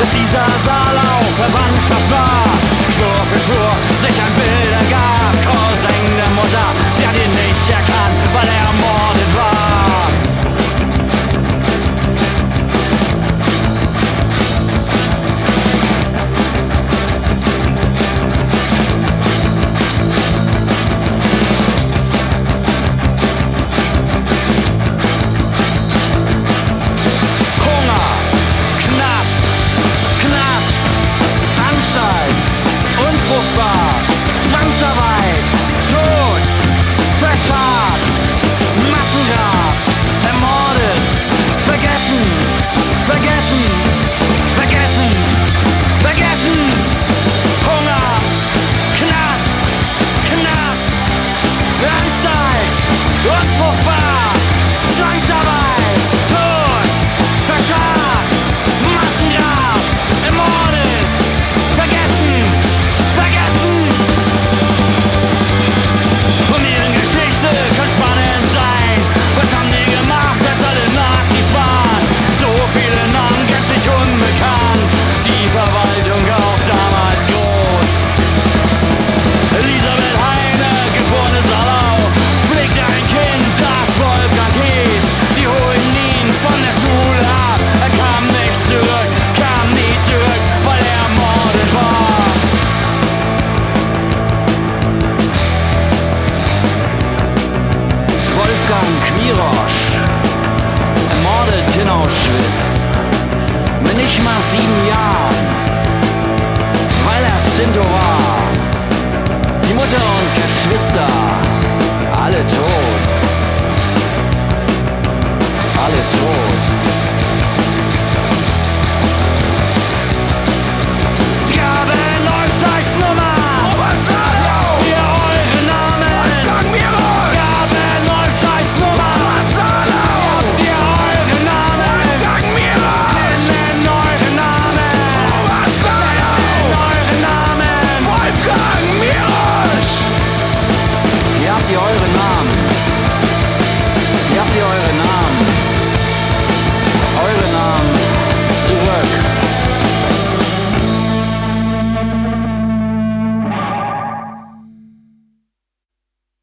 bis dieser Saal auch Verwandtschaft war. Schwur für Schwur sich ein Bild ergab. Cousin der Mutter, sie hat ihn nicht erkannt, weil er ermordet war. Unfruchtbar, Zwangsarbeit, Tod, verscharrt, Massengrab, ermordet, vergessen, vergessen, vergessen, vergessen, Hunger, Knast, Knast, Anstalt, unfruchtbar, Zwangsarbeit, Tod, verscharrt, Massengrab, ermordet, vergessen. Von ihren Geschichte kann spannend sein. Was haben die gemacht, als alle Nazis waren? So viele Namen gänzlich unbekannt. Die Verwaltung auch damals groß. Elisabeth Heine, geborene Salau, pflegte ein Kind, das Wolfgang hieß. Die holten ihn von der Schule ab. Er kam nicht zurück, kam nie zurück, weil er ermordet war. Wolfgang Kmirosch, ermordet in Auschwitz, mit nicht mal 7